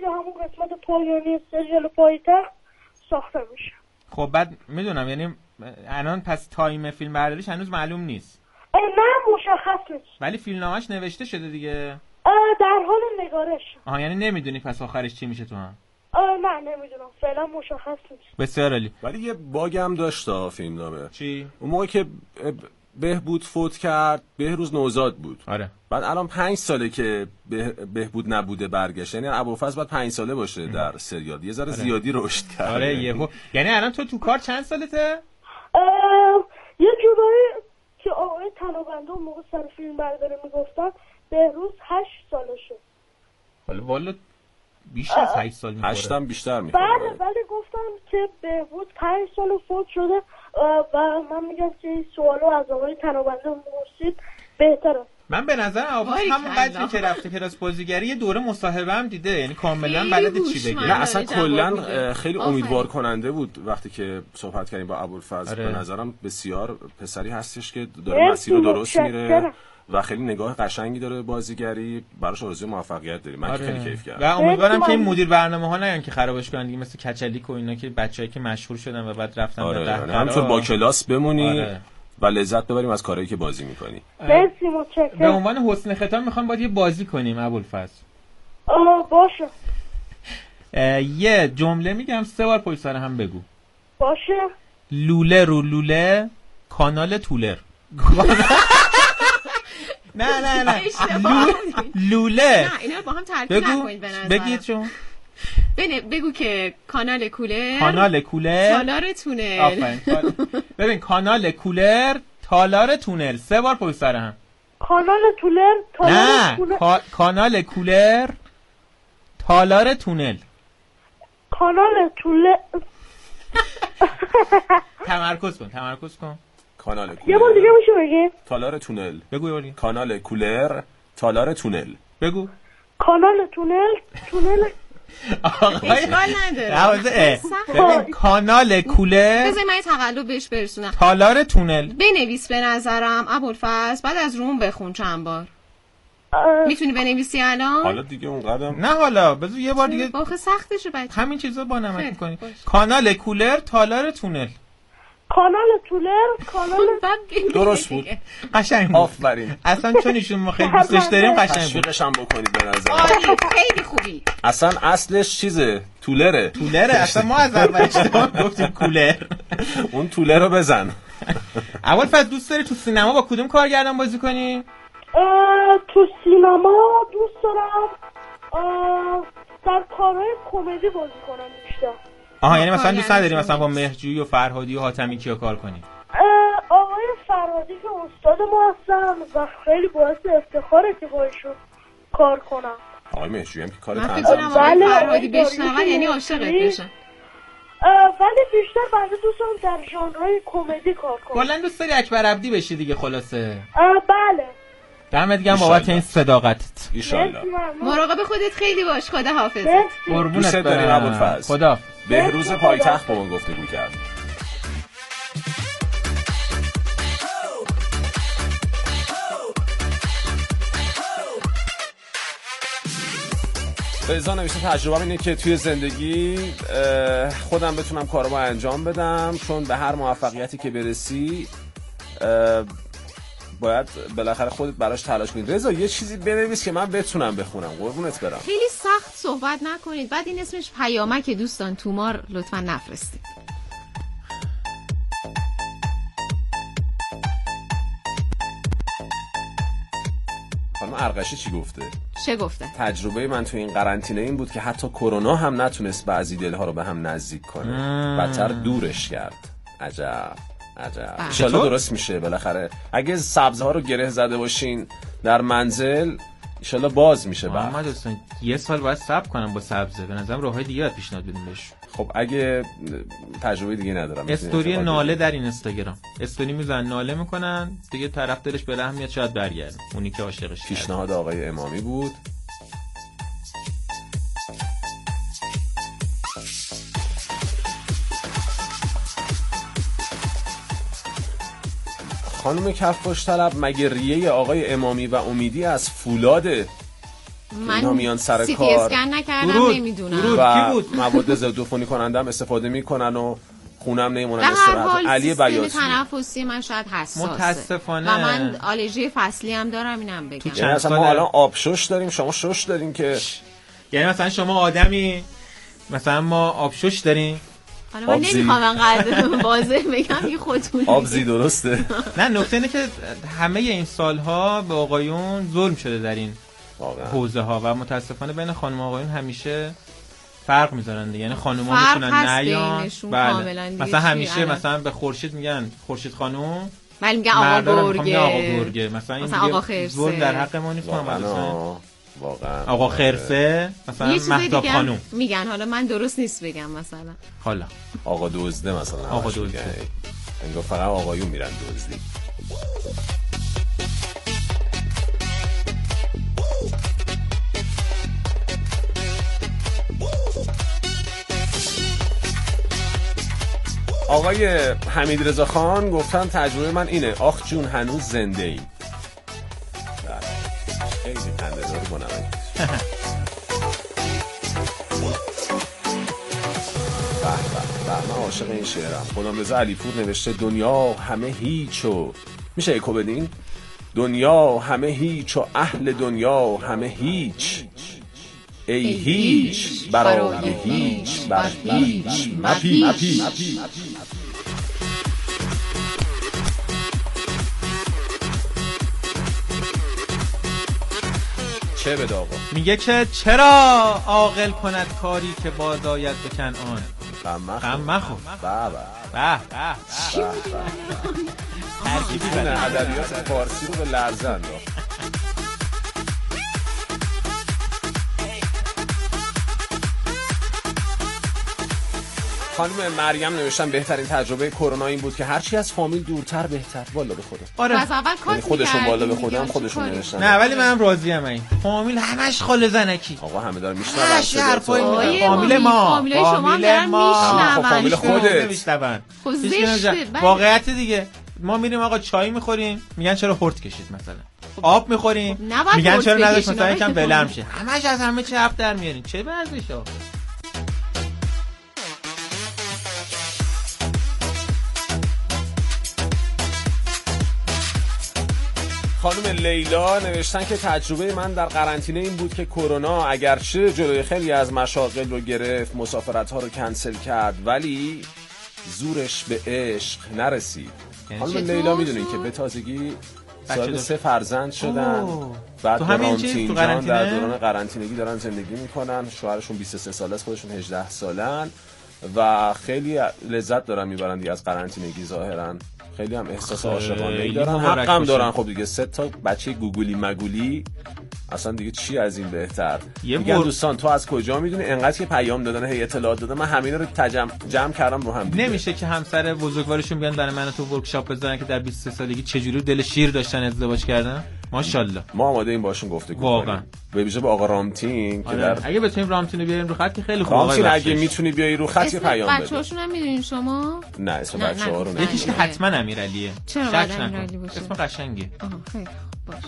اونجا همون قسمت پایانی سریال پایتخت ساخته میشه. خب بعد میدونم، یعنی الان پس تایم فیلم برداریش هنوز معلوم نیست؟ نه مشخص نیست، ولی فیلمنامه‌اش نوشته شده دیگه؟ در حال نگارش. یعنی نمیدونی پس آخرش چی میشه تو هم؟ نه نمیدونم، فعلا مشخص نیست. بسیار عالی. ولی یه باگ هم داشت فیلمنامه. چی؟ اون موقع که بهبود فوت کرد، بهروز نوزاد بود. آره. بعد الان 5 ساله که بهبود نبوده برگشت، یعنی ابوالفضل باید 5 ساله باشه در سریال. یه ذره زیادی رشد کرده. آره یعنی الان تو کار چند سالته؟ یه جورایی که آقای تنابنده اون موقع سر فیلم برداری میگفتن بهروز 8 سالشه. والا بیشتر از 8 سال میخوره. 8 هم بیشتر میخوره. بله ولی گفتم که بهبود 5 سال فوت شده و من میگم که این سوالو از آقای تنابنده پرسید بهتره. من به نظر آواز همون قدری که رفته کلاس بازیگری یه دوره مصاحبه هم دیده، یعنی کاملا بلده چی بگه. نه اصلا کلا خیلی امیدوار کننده بود وقتی که صحبت کردیم با ابوالفضل. به نظرم بسیار پسری هستش که داره مسیر رو درست میره و خیلی نگاه قشنگی داره به بازیگری. براش آرزوی موفقیت داریم. من خیلی کیف کردم و امیدوارم که این مدیر برنامه‌ها نیان که خرابش کنن دیگه، مثل کچلیک و اینا که بچه‌ای که مشهور شدن و بعد رفتن به قهقرا. همینطور با کلاس بمونی و لذت ببریم از کارهایی که بازی می‌کنی. مرسی متشکرم. به عنوان حسن ختام می‌خوام باید یه بازی کنیم ابوالفضل. باشه. یه جمله میگم 3 بار پشت سر هم بگو. باشه. لوله رو لوله کانال تولر. نه لوله. نه اینا با هم ترکیب نکنید به نظر. بگید چون بگو که کانال کولر تالار تونل. آفرین. ببین کانال کولر تالار تونل 3 بار پشت سر هم. کانال تولر تالار تونل. کانال کولر تالار تونل. کانال تولر. تمرکز کن. کانال کولر. یه بار دیگه میشه بگی؟ تالار تونل. بگو یه کانال کولر تالار تونل. بگو. کانال تونل. اشکال نداره. ببین کانال کولر. بذار من یه تقلب بهش برسونم. تالار تونل. بنویس به نظرم ابوالفضل، بعد از روم بخون چند بار. میتونی بنویسی الان؟ حالا دیگه اون قدم نه، حالا بذار یه بار دیگه. آخه سختشه بچه. همین چیزا با نمک می‌کنی. کانال کولر تالار تونل. کانال تولر درست بود. قشنگ بود. آفرین. اصلا چون ایشون ما خیلی دوستش داریم قشنگ بود. تشویقش هم بکنید به نظر. خیلی خوبی. اصلا اصلش چیزه؟ تولره. اصلا ما از اول اشتباه گفتیم کولر. اون توله رو بزن. ابوالفضل دوست داری تو سینما با کدوم کارگردان بازی کنی؟ تو سینما دوست دارم در کارهای کمدی بازی کنم بیشتر. یعنی مثلا دوست نداری مثلا با مهرجویی و فرهادی و حاتمی کیا کار کنی؟ آقای فرهادی که استاد ما هستن و خیلی باعث افتخاره که با ایشون کار کنم. آقای مهرجویی هم که کار من فکر تنظیم. کنم آقای فرهادی بشنون یعنی عاشقت بشن. ولی بیشتر بنده دوست دارم در ژانرهای کمدی کار کنم. کلا دوست داری اکبر عبدی بشی دیگه خلاصه. بله. دمت گرم بابت این صداقتت. ان شاءالله. مراقب خودت خیلی باش. خدا حافظ. قربونت برم ابوالفضل. خدا. بهروز پایتخت با من گفتگو کرد. رضا نوشته تجربه اینه که توی زندگی خودم بتونم کارامو انجام بدم، چون به هر موفقیتی که برسی باید بالاخره خودت براش تلاش کنی. رضا یه چیزی بنویس که من بتونم بخونم. قربونت برم. خیلی سخت صحبت نکنید. بعد این اسمش پیامک دوستان. تومار لطفا نفرستید. خانم ارقشی چی گفته؟ چه گفته؟ تجربه من تو این قرنطینه این بود که حتی کرونا هم نتونست بعضی دلها رو به هم نزدیک کنه، بدتر دورش کرد. عجب. انشالله درست میشه بالاخره. اگه سبزه ها رو گره زده باشین در منزل انشالله باز میشه. محمد دوستان یه سال باید صبر کنم با سبزه. به نظرم راههای دیگه باید پیشنهاد بدیم بهش. خب اگه تجربه دیگه ندارم، استوری ناله در این اینستاگرام استوری میزنن ناله میکنن دیگه، طرف دلش به رحم میاد شاید برگرده. اونی که عاشقش. پیشنهاد آقای امامی بود. خانم کفاش طلب، مگه ریه آقای امامی و امیدی از فولاده؟ اینا میان سر سی کار اسکن نکردم نمیدونم و مواد ضد عفونی کننده هم استفاده میکنن و خونم نمیمونن استراحت. علی بیاسی تنفسی من شاید حساسه متاسفانه و من آلرژی فصلی هم دارم اینم بگم. یعنی مثلا ما الان آب شش داریم، شما شش دارین که یعنی مثلا شما آدمی مثلا ما آبشوش داریم. حالا من نمیخوام انقدر واضح بگم این خودتون آبزی درسته. نه نکته اینه که همه این سالها به آقایون ظلم شده در این حوزه ها و متاسفانه بین خانم و آقایون همیشه فرق میذارن دیگه. یعنی خانوما میتونن نیان بله. مثلا همیشه مثلا به خورشید میگن خورشید خانوم ولی میگن آقا گرگه مثلا این آقا خرسه ظلم در حق ما نیست. واقعا آقا خرسه مثلا مهتاب خانوم میگن. حالا من درست نیست بگم مثلا حالا آقا دزده مثلا آقا دزده انگار فقط آقایون میرن دزدی. آقای حمید رضا خان گفتن تجربه من اینه آخ جون هنوز زنده ای. خیلی خنده دار کنم. من عاشق این شعرم. غلامرضا علیپور نوشته دنیا همه هیچو، میشه اکو بدین؟ دنیا همه هیچ و اهل دنیا همه هیچ، ای هیچ برای هیچ بر هیچ مپیچ. چه به داغا میگه که چرا عاقل کند کاری که باز آید به کنعان. غم مخور. به ترکیبی بنا ادبیات فارسی رو به لرزه انداخت. خانم مریم نوشتن بهترین تجربه کرونا این بود که هرچی از فامیل دورتر بهتر. والا به خدا. آره. از اول کات خودشون والا به خودم خودشون نوشتن. نه ولی منم راضیم. این فامیل همش خاله زنکی. آقا همه دارن میشنون. فامیل ما. فامیل شما هم دارن میشنون. فامیل خودت. واقعیت دیگه. ما میریم آقا چای میخوریم میگن چرا هورت کشید مثلا. آب میخوریم میگن چرا نداشت مثلا یکم بلرم شه. همش از همه چرپ در میارین. چه ورزشا؟ خانم لیلا نوشتن که تجربه من در قرنطینه این بود که کرونا اگرچه جلوی خیلی از مشاغل رو گرفت، مسافرت‌ها رو کنسل کرد، ولی زورش به عشق نرسید. خانم لیلا میدونین که به تازگی صاحب 3 فرزند شدن. بعد قرنطینه در دوران قرنطینگی دارن زندگی میکنن. شوهرشون 23 ساله است، خودشون 18 سالن و خیلی لذت دارن میبرن دیگه از قرنطینگی. ظاهرا خیلی هم احساس عاشقانه‌ای دارن، حقم دارن. خب دیگه 3 تا بچه گوگولی مگولی، اصلا دیگه چی از این بهتر. میگن دوستان تو از کجا میدونی؟ انقدر که پیام دادن، هی اطلاعات دادن، من همین رو جمع کردم رو هم دیگه. نمیشه که همسر بزرگوارشون بیان برای من تو ورکشاپ بزنن که در 23 سالگی چجوری دل شیر داشتن ازدواج کردن؟ ماشاءالله ما آماده این باشون گفتگو کنیم. به ویژه با آقا رامتین که در اگه بتونیم رامتین رو بیاریم رو خط که خیلی خوبه. رامتین اگه میتونی بیای رو خط یه پیام بده. بچه‌هاشون هم میدونین شما؟ نه اسم بچه‌ها رو یکیش که حتما امیرعلیه. چرا امیرعلی باشه؟ اسم قشنگه. خیلی باشه.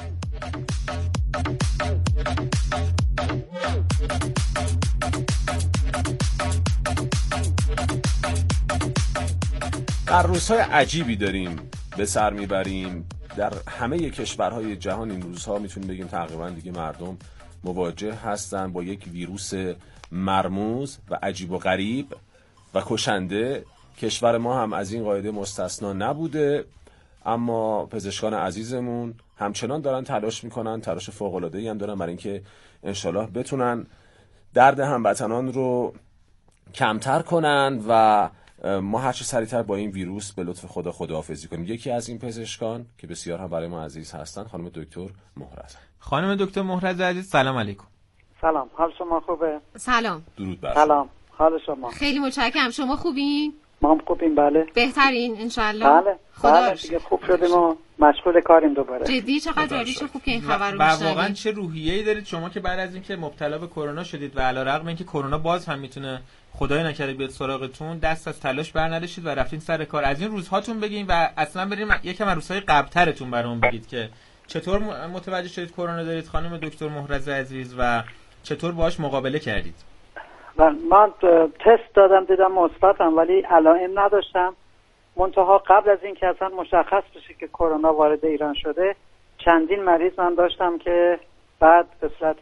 در روزهای عجیبی داریم به سر میبریم. در همه کشورهای جهان این روزها میتونیم بگیم تقریبا دیگه مردم مواجه هستن با یک ویروس مرموز و عجیب و غریب و کشنده. کشور ما هم از این قاعده مستثنا نبوده، اما پزشکان عزیزمون همچنان دارن تلاش میکنن، تلاش فوق‌العاده‌ای هم دارن برای اینکه انشالله بتونن درد هموطنان رو کمتر کنن و ما هرچه سریعتر با این ویروس به لطف خدا خداحافظی کنیم. یکی از این پزشکان که بسیار هم برای ما عزیز هستن خانم دکتر مهرز. خانم دکتر مهرز عزیز سلام علیکم. سلام، حال شما خوبه؟ سلام. درود بر سلام، حال شما؟ خیلی متشکرم. شما خوبین؟ ما هم خوبیم. بله. بهترین انشالله. بله. بله دیگه خوب شدیم و مشغول کاریم دوباره. جدی چقدر عالی، چه خوب که این خبر رو و واقعا چه روحیه‌ای دارید شما که بعد از اینکه مبتلا به کرونا شدید و علیرغم اینکه کرونا باز هم میتونه خدای نکرده بیاد سراغتون، دست از تلاش برنداشتید و رفتین سر کار. از این روزهاتون بگین و اصلا بریم یکم از روزهای قبل‌ترتون برام بگید که چطور متوجه شدید کرونا دارید خانم دکتر مهرز عزیز و چطور باهاش مقابله کردید؟ من تست دادم دیدم مثبتم ولی علائم نداشتم. منتها قبل از این که اصلا مشخص بشه که کرونا وارد ایران شده چندین مریض من داشتم که بعد به صورت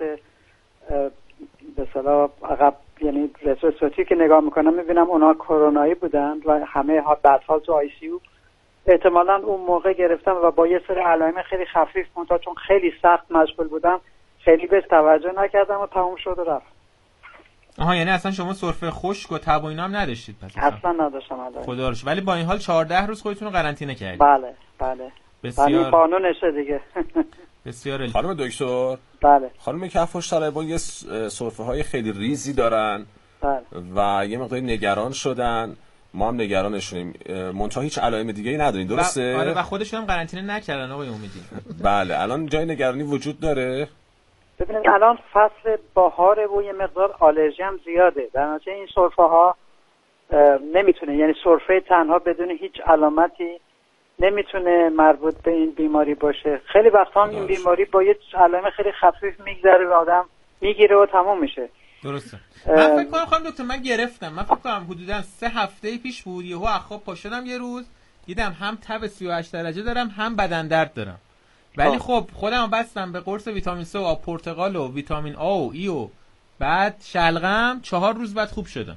به اصطلاح عقب یعنی رتروسپکتیو که نگاه میکنم میبینم اونا کرونایی بودن و همه بعدها تو آی سی یو احتمالاً اون موقع گرفتم و با یه سری علائم خیلی خفیف منتها چون خیلی سخت مشغول بودم خیلی بهش توجه نکردم و تموم شد و رفت. آها یعنی اصلا شما سرفه خشک و تب و اینا هم نداشتید پس؟ اصلا نداشتم خدا رو شکر. ولی با این حال 14 روز خودتون رو قرنطینه کردید؟ بله بسیار قانونشه دیگه. بسیار عالی. خانم دکتر بله خانم کفاش طالبان یه سرفه های خیلی ریزی دارن بله. و یه مقداری نگران شدن، ما هم نگرانشونیم، منتها هیچ علائم دیگه‌ای ندارین درسته؟ آره و خودشون هم قرنطینه نکردن آقای امیدی. بله الان جای نگرانی وجود داره؟ ببینید الان فصل بهاره و یه مقدار آلرژی هم زیاده، در نتیجه این سرفه ها نمیتونه، یعنی سرفه تنها بدون هیچ علامتی نمیتونه مربوط به این بیماری باشه. خیلی وقتا هم این بیماری با یه علائم خیلی خفیف میگذره و آدم میگیره و تمام میشه. درسته. من فکر کنم خانم دکتر من گرفتم. من فکر کنم حدوداً 3 هفته پیش بود یهو خواب پا شدم یه روز دیدم هم تب 38 درجه دارم هم بدن درد دارم. ولی خب خودم بستم به قرص ویتامین C و آب پرتقال و ویتامین آ و ای و بعد شلغم 4 روز بعد خوب شدم.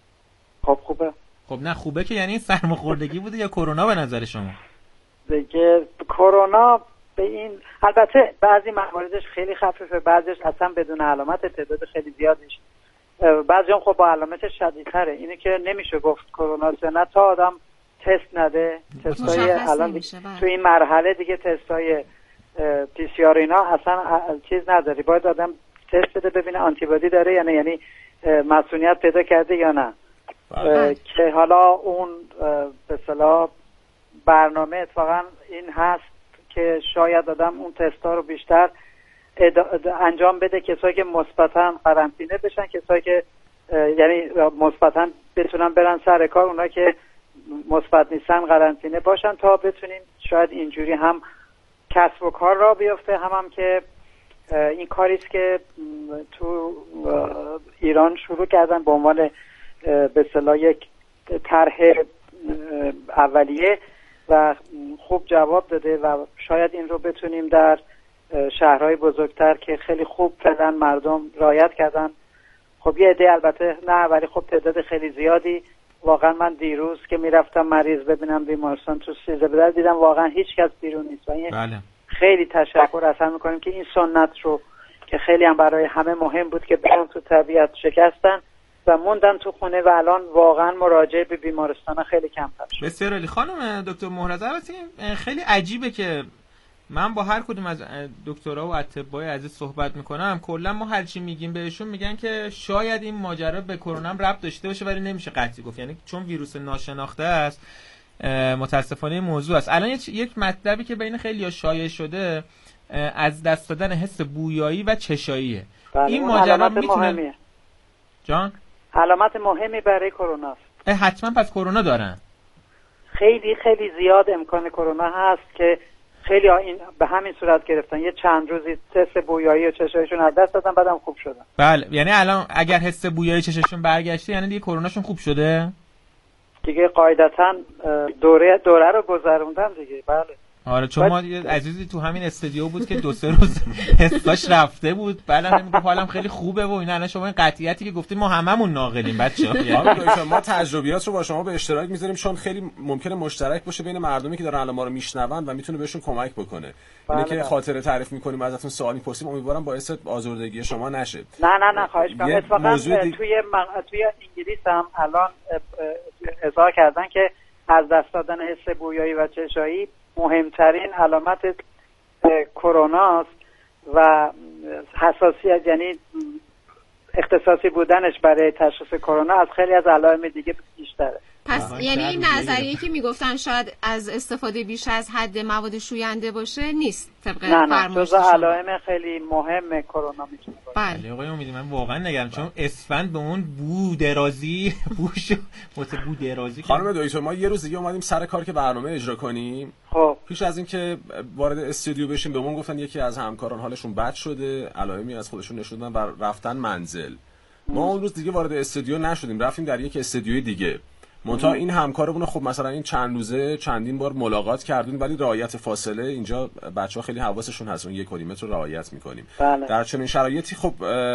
خب خوبه. خب نه خوبه که یعنی سرماخوردگی بوده یا کرونا به نظر شما؟ دیگه کرونا به این البته بعضی مواردش خیلی خفیفه، بعضیش اصلا بدون علامت، تعداد خیلی زیادش، بعضی هم خب با علامت شدیدتره. اینه که نمیشه گفت کرونا نه تا آدم تست نده. تستای الان تو این مرحله دیگه تستای پی سی آر اینا اصلا چیز نداری، باید آدم تست بده ببینه آنتی بادی داره یا نه، یعنی مسئولیت پیدا کرده یا نه. که حالا اون به اصطلاح برنامه اتفاقا این هست که شاید آدم اون تستا رو بیشتر انجام بده، کسایی که مثبتاً قرنطینه بشن، کسایی که یعنی مثبتاً بتونن برن سر کار، اونا که مثبت نیستن قرنطینه باشن تا بتونیم شاید اینجوری هم کسب و کار را بیفته، هم که این کاریست که تو ایران شروع کردن به عنوان به اصطلاح یک طرح اولیه و خوب جواب داده و شاید این رو بتونیم در شهرهای بزرگتر که خیلی خوب فعلا مردم رعایت کردن. خب یه عده البته نه، ولی خب تعداد خیلی زیادی. واقعا من دیروز که میرفتم مریض ببینم بیمارستان تو 13 بدر دیدم واقعا هیچ کس بیرون نیست و این بله. خیلی تشکر اصلا میکنیم که این سنت رو که خیلی هم برای همه مهم بود که برن تو طبیعت شکستن و موندن تو خونه و الان واقعا مراجعه به بیمارستان خیلی کمتر شد. بسیار عالی. خانم دکتر مهرز خیلی عجیبه که من با هر کدوم از دکترها و اطباء عزیز صحبت میکنم، کلا ما هر چی میگیم بهشون میگن که شاید این ماجرا به کرونا هم ربط داشته باشه ولی نمیشه قطعی گفت، یعنی چون ویروس ناشناخته است متاسفانه موضوع است. الان یک مطلبی که بین خیلی‌ها شایع شده از دست دادن حس بویایی و چشاییه. این ماجرا میتونه جان علامت مهمی برای کرونا است. حتما پس کرونا دارن. خیلی خیلی زیاد امکان کرونا هست که خیلی این به همین صورت گرفتن، یه چند روزی حس بویایی و چشاییشون از دست دادن بعدم خوب شدن. بله یعنی الان اگر حس بویایی چششون برگشته یعنی دیگه کروناشون خوب شده دیگه، قاعدتاً دوره رو گذروندن دیگه. بله آره چون ما یه عزیزی تو همین استودیو بود که 2-3 روز حساش رفته بود، بعدم میگه حالم خیلی خوبه و اینا. الان شما این قطعیتی که گفتید ما هممون ناقلیم بچه‌ها. ما تجربیات رو با شما به اشتراک میذاریم چون خیلی ممکنه مشترک باشه بین مردمی که دارن الان ما رو میشنون و میتونه بهشون کمک بکنه. اینه که خاطره تعریف میکنیم ازتون سوال میپرسیم، امیدوارم باعث آزردگی شما نشه. نه خواهش می‌کنم. اتفاقا توی انگلیس هم الان اظهار کردن که از دست دادن حس بویایی و چشایی مهمترین علامت کرونا است و حساسیت یعنی اختصاصی بودنش برای تشخیص کرونا از خیلی از علائم دیگه بیشتره. پس یعنی این نظریه که میگفتن شاید از استفاده بیش از حد مواد شوینده باشه نیست طبق فرمایش شما؟ نه علائم خیلی مهم کرونا میتونه باشه. بله آقای امیدی من واقعا نگرانم چون اسفند به اون بو درازی بو درازی. خانم دکتر ما یه روز دیگه اومدیم سر کار که برنامه اجرا کنیم. خب پیش از اینکه وارد استودیو بشیم به من گفتن یکی از همکاران حالشون بد شده، علائمی از خودشون نشون دادن و رفتن منزل. ما اون روز دیگه وارد استودیو نشدیم، رفتیم در یک استودیوی دیگه. منتها این همکارمون خب مثلا این چند روزه چندین بار ملاقات کردیم، ولی رعایت فاصله اینجا بچه‌ها خیلی حواسشون هست، اون 1 متر رو رعایت می‌کنیم. بله. در چنین شرایطی خب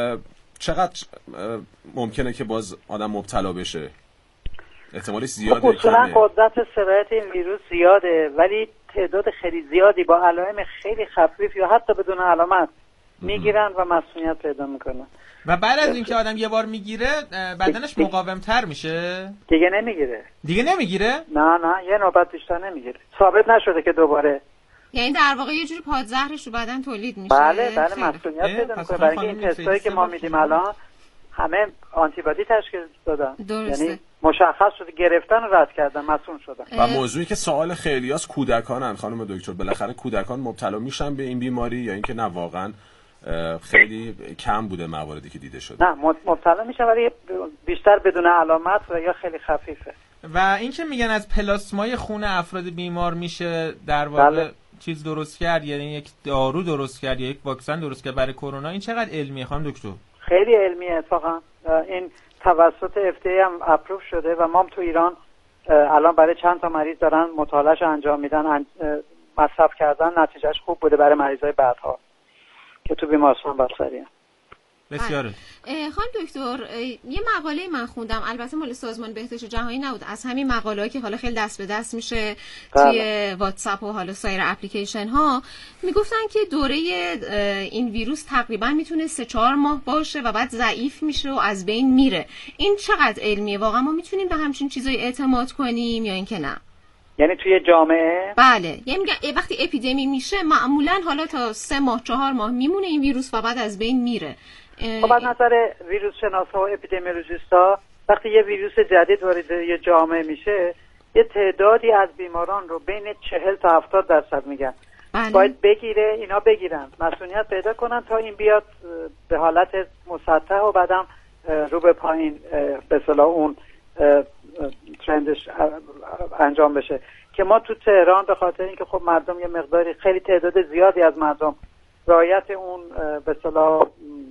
چقدر ممکنه که باز آدم مبتلا بشه؟ احتمالش زیاده. اصولا قدرت سرایت این ویروس زیاده، ولی تعداد خیلی زیادی با علائم خیلی خفیف یا حتی بدون علامت میگیرن و مسئولیت پیدا میکنن. و بعد از اینکه آدم یه بار میگیره بدنش مقاومتر میشه؟ دیگه نمیگیره. نه یه نوبت بیشتر نمیگیره. ثابت نشده که دوباره. یعنی در واقع یه جوری پادزهرش رو بدن تولید میشه. بله مسئولیت پیدا میکنه. برای این تستایی که ما میدیم الان همه آنتیبادی تشکیل دادن. درسته. یعنی مشخص شده گرفتن و رد کردن، مسئول شدن. و موضوعی که سوال خیلیاست کودکانن خانم دکتر، بالاخره کودکان مبتلا میشن به این بیماری یا اینکه نه واقعا خیلی کم بوده مواردی که دیده شده؟ نه مبتلا میشن ولی بیشتر بدون علامت و یا خیلی خفیفه. و اینکه میگن از پلاسمای خون افراد بیمار میشه در واقع بله. چیز درست کرد، یعنی یک دارو درست کرد یا یک واکسن درست کرد برای کرونا، این چقدر علمیه خانم دکتر؟ خیلی علمیه اتفاقا. این توسط FDA هم اپروو شده و ما هم تو ایران الان برای چند تا مریض دارن مطالعه‌اش انجام میدن، مصرف کردن نتیجهش خوب بوده برای مریضای بعدها که تو بیمارستان بستری. بسیاره. خانم دکتر یه مقاله من خوندم، البته مال سازمان بهداشت جهانی نبود، از همین مقاله‌ای که حالا خیلی دست به دست میشه توی واتساپ و حالا سایر اپلیکیشن ها، میگفتن که دوره این ویروس تقریبا میتونه 3-4 ماه باشه و بعد ضعیف میشه و از بین میره. این چقدر علمیه؟ واقعا ما میتونیم به همچین چیزایی اعتماد کنیم یا اینکه نه؟ یعنی توی جامعه؟ بله، یعنی میگن وقتی اپیدمی میشه معمولا حالا تا 3 ماه 4 ماه میمونه این ویروس و بعد از بین میره. خب از نظر ویروس شناسا و اپیدمیولوژیستا وقتی یه ویروس جدید وارد یه جامعه میشه یه تعدادی از بیماران رو بین 40 تا 70% میگن باید بگیره، اینا بگیرن مسئولیت پیدا کنن تا این بیاد به حالت مسطح و بعدم رو به پایین به اصطلاح اون ترندش انجام بشه. که ما تو تهران به خاطر اینکه خب مردم یه مقداری خیلی تعداد زیادی از مردم رعایت اون به اصطلاح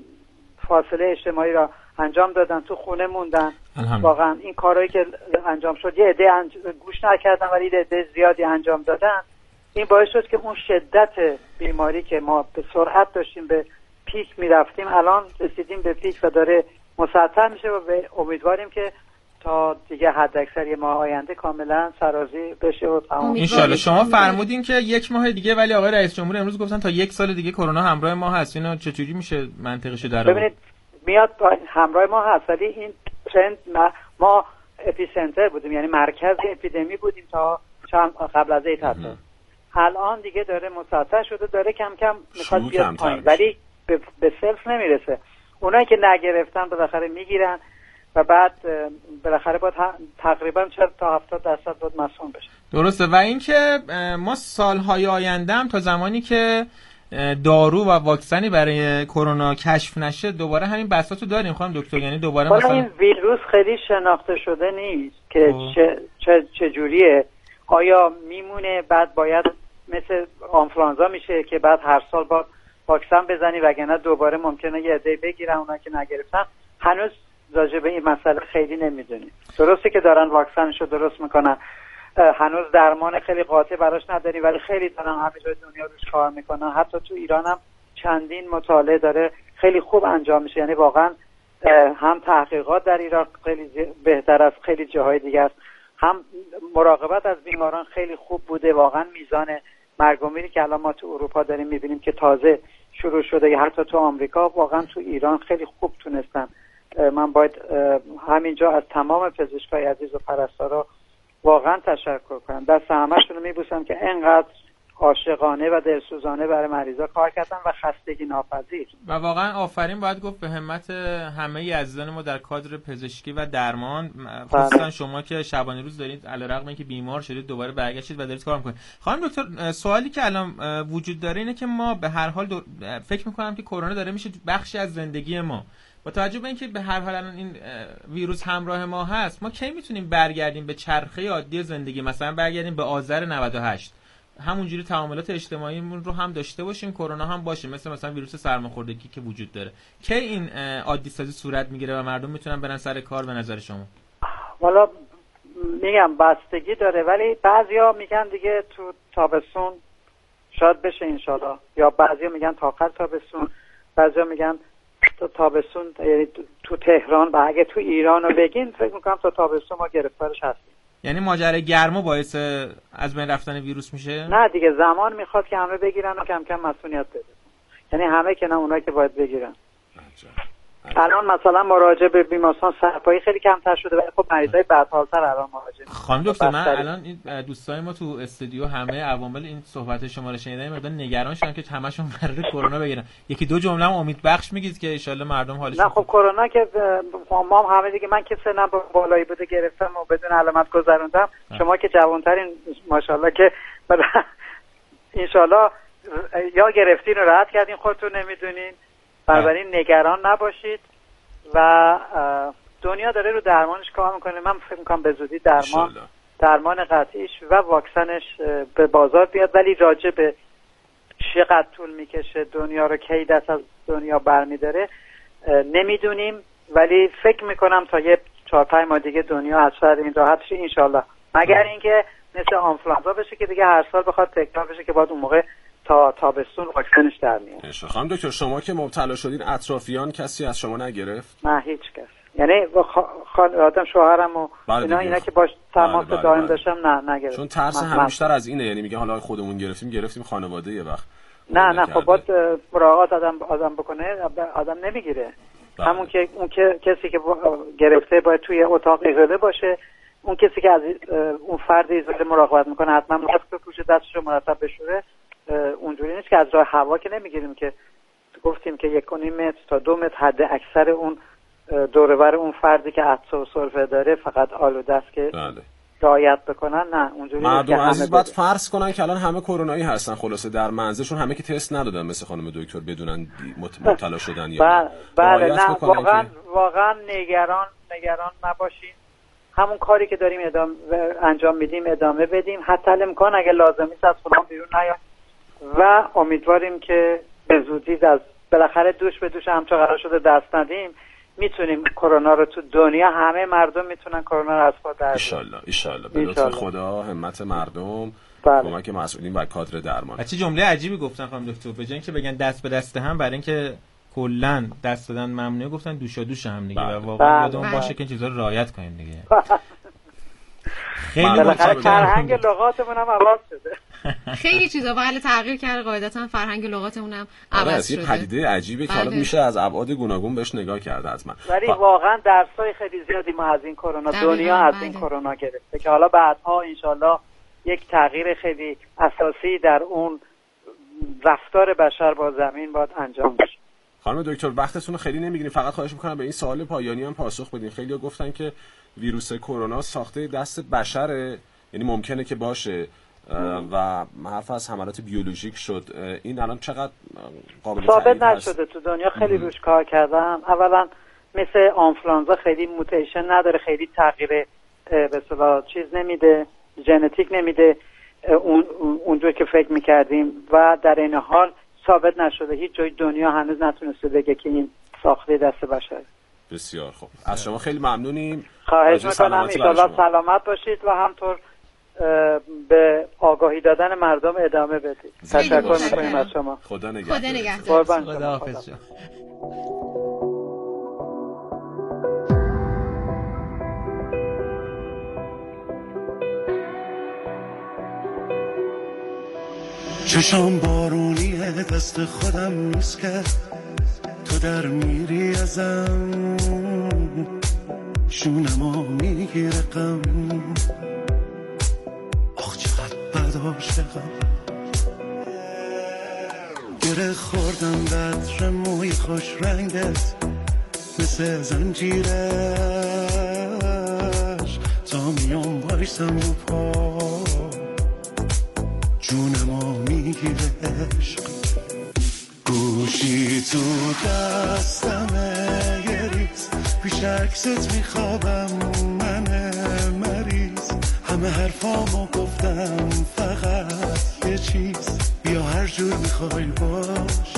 فاصله اجتماعی را انجام دادن، تو خونه موندن، واقعا این کارهایی که انجام شد یه عده گوش نکردن ولی یه عده زیادی انجام دادن، این باعث شد که اون شدت بیماری که ما به سرعت داشتیم به پیک میرفتیم الان رسیدیم به پیک و داره مسطح میشه و امیدواریم که تا دیگه حد اکثر ماه آینده کاملا سرازی بشه و تمام ان شاء الله. شما فرمودین که 1 ماه دیگه، ولی آقای رئیس جمهور امروز گفتن تا 1 سال دیگه کرونا همراه ما هست. اینا چجوری میشه منطقش در آورد؟ ببینید میاد همراه ما هست ولی این ترند ما اپیسنتر بودیم، یعنی مرکز اپیدمی بودیم تا قبل از این حتی. الان دیگه داره مسطح شده، داره کم کم میخواد بیاد پایین ولی به صفر نمیرسه. اونایی که نگرفتن بالاخره میگیرن و بعد بالاخره باید تقریبا 40 تا 70% باید مسئول بشه. درسته. و اینکه ما سالهای آینده هم تا زمانی که دارو و واکسنی برای کرونا کشف نشه دوباره همین بحثاتو داریم خانم دکتر، یعنی دوباره مثلا این ویروس خیلی شناخته شده نیست که چه جوریه، آیا میمونه بعد باید مثل آنفلانزا میشه که بعد هر سال باید واکسن بزنی وگرنه دوباره ممکنه یه عده بگیرن اونا که نگرفتن. هنوز راجع به این مسئله خیلی نمیدونیم. درسته که دارن واکسنشو درست میکنن، هنوز درمان خیلی قاطع براش نداریم ولی خیلی دارن همه جای دنیا روش کار میکنن. حتی تو ایران هم چندین مطالعه داره خیلی خوب انجام میشه، یعنی واقعا هم تحقیقات در ایران خیلی بهتر از خیلی جاهای دیگه است، هم مراقبت از بیماران خیلی خوب بوده. واقعا میزان مرگ و میری که الان ما تو اروپا داریم میبینیم که تازه شروع شده، یا حتی تو آمریکا، واقعا تو ایران خیلی خوب تونستن. من باید همینجا از تمام پزشکای عزیز و پرستارا واقعا تشکر کنم، دست همه‌شون رو میبوسم که انقدر عاشقانه و دلسوزانه برای مریضا کار کردن و خستگی ناپذیر. و واقعا آفرین باید گفت به همت همه عزیزان ما در کادر پزشکی و درمان، خصوصا شما که شبانه روز دارید علیرغم اینکه بیمار شدید دوباره برگشتید و دارید کار میکنید. خانم دکتر، سوالی که الان وجود داره اینه که ما به هر حال فکر میکنم که کرونا داره میشه بخشی از زندگی ما. با توجه به اینکه به هر حال الان این ویروس همراه ما هست، ما کی میتونیم برگردیم به چرخه عادی زندگی، مثلا برگردیم به آذر 98؟ همونجوری تعاملات اجتماعیمون رو هم داشته باشیم، کرونا هم باشه، مثلا ویروس سرماخوردگی که وجود داره. کی این عادی سازی صورت میگیره و مردم میتونن برن سر کار به نظر شما؟ والا میگم بستگی داره، ولی بعضیا میگن دیگه تو تابستون شاید بشه انشالله، یا بعضیا میگن تا آخر تابستون، بعضیا میگن تا تابستون، یعنی تو تهران و اگه تو ایران رو بگین فکر میکنم تا تابستون ما گرفتارش هستیم. یعنی ماجرای گرما باعث از بین رفتن ویروس میشه؟ نه دیگه، زمان میخواد که همه بگیرن و کم کم مسئولیت بده، یعنی همه که نه اونایی که باید بگیرن. الان مثلا مراجعه به بیمارستان سرپایی خیلی کمتر شده، ولی خب مریضای بدحال‌تر الان مراجعه. خانم دکتر، من الان این دوستای ما تو استودیو همه عوامل این صحبت شما رو شنیدن، مقدار نگران شدن که همشون قراره کرونا بگیرن. یکی دو جمله هم امیدبخش میگید که ان شاءالله مردم حالشون. نه خب کرونا که ما همه دیگه، من که سنم بالایی بوده گرفتم و بدون علامت گذروندم. شما که جوان‌ترین ماشاءالله که ان شاءالله یا گرفتین و راحت کردین خودتون نمیدونین. بنابراین نگران نباشید و دنیا داره رو درمانش کار میکنه. من فکر میکنم به زودی درمان قطعیش و واکسنش به بازار بیاد، ولی راجع به چقدر طول میکشه، دنیا رو کی دست از دنیا برمیداره نمیدونیم، ولی فکر میکنم تا یه 4-5 ماه دیگه دنیا از سر این راحت شه انشالله، مگر اینکه مثل آنفلانزا بشه که دیگه هر سال بخواد تکرار بشه که بعد اون موقع تا تابستون واکسنش در میاد. خانم دکتر، شما که مبتلا شدین اطرافیان کسی از شما نگرفت؟ نه هیچ کس، یعنی خانواده‌ام شوهرم و اینا که باش تماس دائم داشتم نگرفت. چون ترس هم بیشتر از اینه، یعنی میگه حالا خودمون گرفتیم خانواده یه وقت. نه خب باید مراقبت آدم بکنه، آدم نمیگیره. همون که اون کسی که گرفته باید توی اتاق ایزوله باشه، اون کسی که از اون فرد ایزوله مراقبت میکنه حتما ماسک بپوشه، دستشو مرتب بشوره. اونجوری نیست که از راه هوا که نمیگیریم، که گفتیم که 1.5 متر تا 2 متر حد اکثر اون دور و بر اون فردی که عطسه و سرفه داره فقط آلوده است که رعایت بکنن. نه اونجوری نیست. مردم عزیز باید فرض کنن که الان همه کرونایی هستن خلصه در منزلشون، همه که تست ندادن مثل خانم دکتر بدونن مبتلا شدن یا بله نه واقعا نگران نباشین. همون کاری که داریم انجام میدیم ادامه بدیم، حتی الامکان اگه لازمی است از خونه بیرون نیایم و امیدواریم که به زودی از بالاخره دوش به دوش همچون قرار شده دست ندیم، میتونیم کرونا رو تو دنیا همه مردم میتونن کرونا رو از پا در بیارن. ایشالله به لطف خدا، همت مردم، کمک مسئولین و کادر درمان. چه جمله عجیبی گفتن خانم دکتر، به جای اینکه بگن دست به دست هم، برای اینکه کلا دست دادن ممنوعه گفتن دوشا دوش هم دیگه. و واقعا یادمون باشه که این چیزا رو رعایت کنیم دیگه. خیلی فرهنگ لغاتمون هم عوض شده. خیلی چیزا بله تغییر کرده، قاعدتا فرهنگ لغاتمون هم عوض شده. یه پدیده عجیبه که حالا میشه از ابعاد گوناگون بهش نگاه کرد حتما. ولی واقعا درسای خیلی زیادی ما از این کرونا، دنیا از این کرونا گرفته که حالا بعدها انشالله یک تغییر خیلی اساسی در اون رفتار بشر با زمین باید انجام بشه. خانم دکتر وقتتون رو خیلی نمیگیریم، فقط خواهش میکنم به این سوال پایانی هم پاسخ بدین. خیلی‌ها گفتن که ویروس کرونا ساخته دست بشره، یعنی ممکنه که باشه و حرف از حملات بیولوژیک شد. این الان چقدر قابل ثابت نشده، تو دنیا خیلی روش کار کردم. اولا مثل آنفلانزا خیلی موتیشن نداره، خیلی تغییر به اصطلاح چیز نمیده، ژنتیک نمیده اونجوری که فکر میکردیم، و در این حال ثابت نشده، هیچ جای دنیا هنوز نتونسته بگه که این ساخته دست بشره. بسیار خوب، از شما خیلی ممنونیم. خواهش میکنم انشالله سلامت باشید و همطور به آگاهی دادن مردم ادامه بدید. تشکر میکنیم از شما. خدا نگهدار. خدا حافظ. چشام بارونیه، دست خودم نیست که تو در میری ازم، شونمو میگیره غم، آخ چقدر بد عاشقم، گره خوردم به عطر موی خوش رنگت مثل زنجیرش، تا میام بایستم رو پا جونمو میگیره عشق، گوشی تو دستمه یه ریز، پیش عکست میخوابم من مریض، همه حرفامو گفتم فقط یه چیز یا هر جور میخوای باش.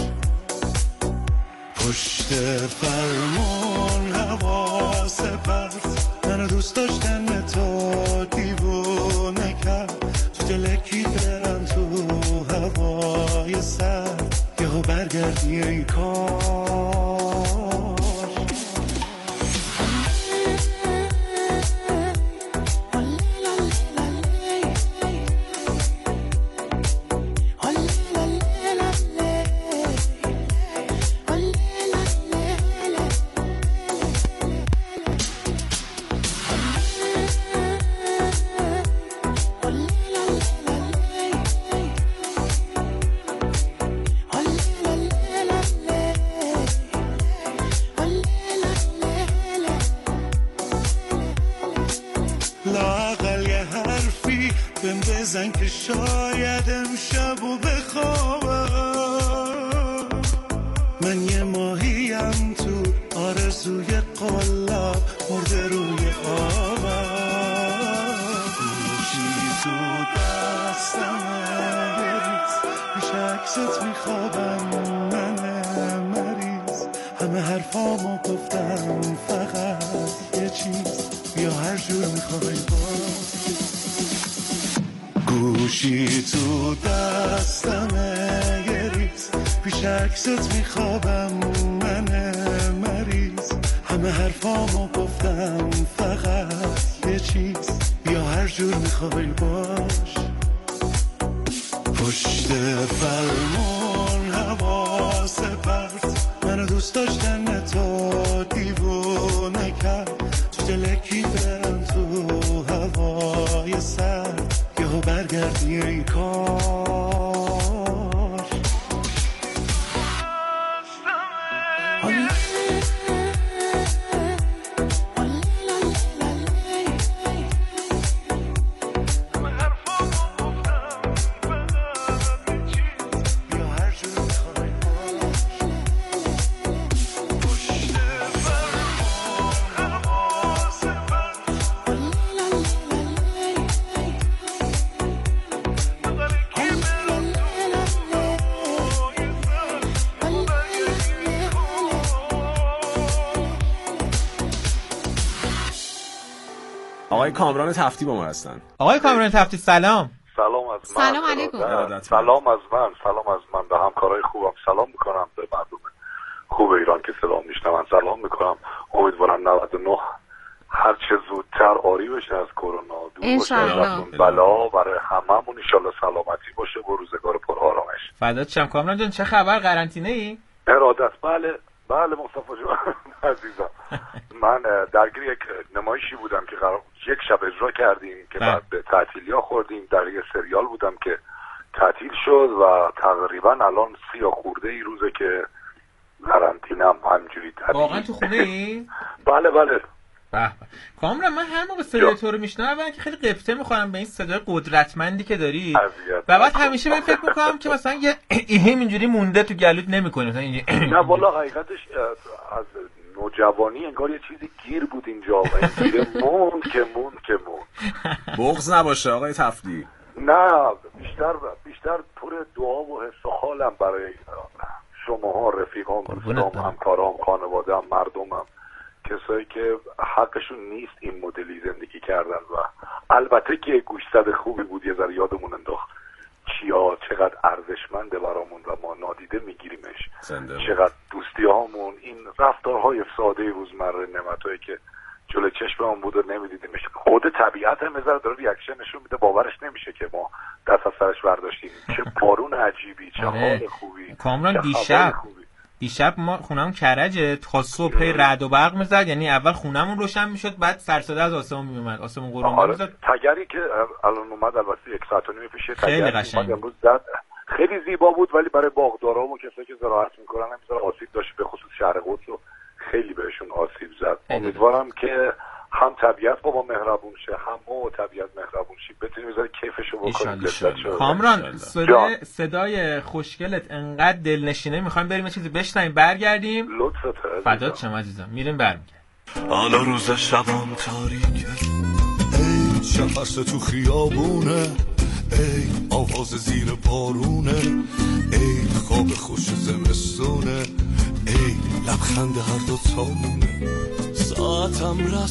پشت فرمون حواس پرت منو دوست داشتن تو دیوونه کرد. تو دلکی برم تو هوای سر یهو برگردی ای کار. بزن که شاید امشبو بخوابم. من یه ماهیم تو آرزوی قلاب مرده روی آبم. گوشی تو دستمه یه ریز پیش عکست میخوابم من مریض. همه حرفامو گفتم فقط یه چیز یا هر جور میخوای باز. گوشی تو دستمه یه ریز پیش عکست میخوابم من مریض. همه حرفامو گفتم فقط یه چیز یا هر جور میخوای باش. پشت فرمون حواس پرت منو دوست داشتن تو دیوونه کرد. تو دلکی برم تو هوای سر یهو برگردی ای کار. آقای کامران تفتی با ما هستن. آقای کامران تفتی سلام. سلام از من. سلام علیکم. سلام از من به همکارای خوبم سلام میکنم، به مردم خوب ایران که سلام میشنون سلام میکنم. امیدوارم 99 هر چه زودتر عاری بشه از کرونا، دور باشه از بلا، برای هممون ان شاءالله سلامتی باشه و روزگار پر آرامش. فدات شم. کامران جان چه خبر؟ قرنطینه ای؟ ارادت. بله مصطفی جان عزیزم. من درگیر یک نمایشی بودم که قرار یک شب اجرا کردیم که بعد به تعطیلیا خوردیم. در یک سریال بودم که تعطیل شد و تقریبا الان 30 خورده ای روزه که قرنطینه‌ام همجوری تعطیل. واقعا تو خونه ای؟ بله. کامران من هر موقع صدای تو رو میشنوم اولا که خیلی قبطه میخورم به این صدای قدرتمندی که داری و بعد همیشه من فکر میکنم که مثلا یه اینجوری مونده تو گلوت نمیکنه مثلا اینجوری. نه والا حقیقتش از نوجوانی انگار یه چیزی گیر بود اینجا و این موند که موند. بغض نباشه آقای تفتی. نه بیشتر پر دعا و حس و حالم برای شماها، رفیقام، دوستام، همکارام، خانواده‌ام، مردمم، کسایی که حقشون نیست این مدلی زندگی کردن. و البته که گوشزد خوبی بود، یه ذره یادمون انداخت چیا چقدر ارزشمنده برامون و ما نادیده میگیریمش. چقدر دوستی هامون، این رفتارهای ساده روزمره، نعمتایی که جلوی چشممون بود و نمیدیدیمش. خود طبیعت هم یه ذره داره ریاکشن نشون میده، باورش نمیشه که ما دست از سرش برداشتیم. چه بارون عجیبی، چه حال خوبی. کامران دیشب ما خونمون کرجه تا صبح رعد و برق میزد، یعنی اول خونمون روشن میشد بعد سرساده از آسمون میومد، آسمون قرمز میزد. تگری که الان اومد البته 1 ساعت و نیم پیش تگری اومد امروز زد، خیلی زیبا بود، ولی برای باغدارا و کسایی که زراعت میکنن هم آسیب داشت، به خصوص شهر قدس و خیلی بهشون آسیب زد. امیدوارم که هم طبیعت با ما مهربون شه، هم ما و طبیعت مهربون شیم، بتونیم بذار کیفشو بکنیم. کامران صدای خوشگلت انقدر دلنشینه، میخوایم بریم یه چیزی بشنویم برگردیم. لطفت. فدات شم عزیزم. میریم برمیگردیم. حالا روز شبم تاریکه، ای چه فصل تو خیابونه، ای آواز زیر بارونه، ای خواب خوش زمستونه، ای لبخند هر دو تامونه. ساعتم رفت